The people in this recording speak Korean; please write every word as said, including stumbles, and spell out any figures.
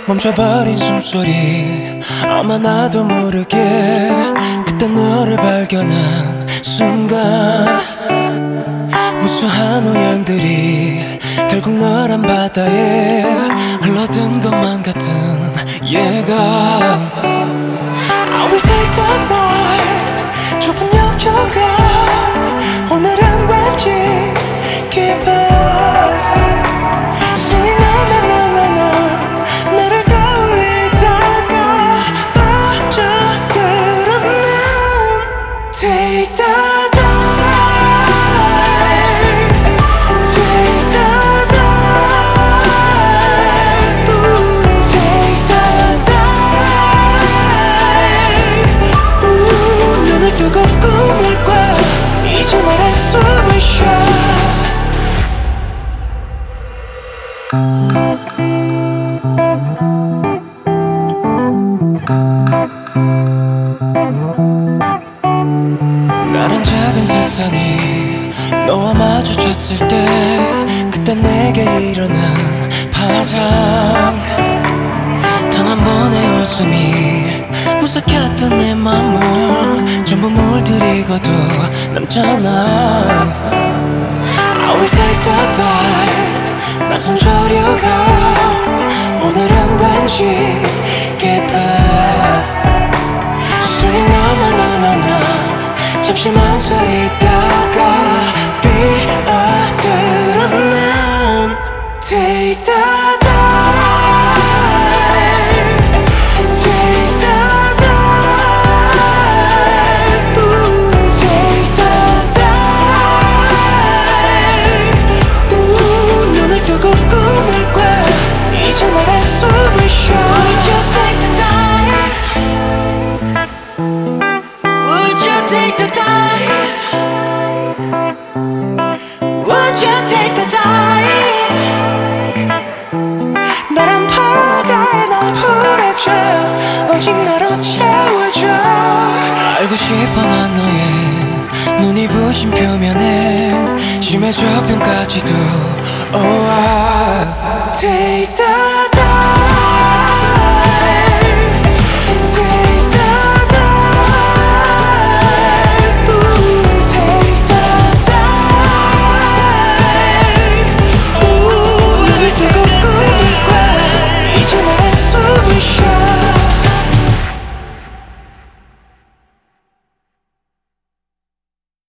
멈춰버린 숨소리 아마 나도 모르게 그때 너를 발견한 순간 무수한 오양들이 결국 너란 바다에 흘러든 것만 같은 예감 I will take the dive 좁은 역효가 오늘은 왠지 깊어 Singing na na na na na 너를 떠올리다가 빠져들어 난 Take the dive Take the dive Take the dive 눈을 뜨고 꿈을 꿔 이제 나의 숨을 쉬어 나란 작은 세상이 너와 마주쳤을 때 그때 내게 일어난 파장 단 한 번의 웃음이 무삭혔던 내 맘을 전부 물들이고도 남잖아 I will take the dive 낯선 조류가 오늘은 왠지 깊어 Singing na na na na na 잠시만 서있다가 뛰어들어 난 Take the dive Take the dive Take the dive 눈을 뜨고 꿈을 꿔 이제 나의 숨을 쉬어 Would you take the dive Would you take the dive Would you take the dive 나란 바다에 난 풀어줘 오직 너로 채워줘 알고 싶어 난 너의 눈이 부신 표면에 심해져 뿅까지도 Oh I Take the dive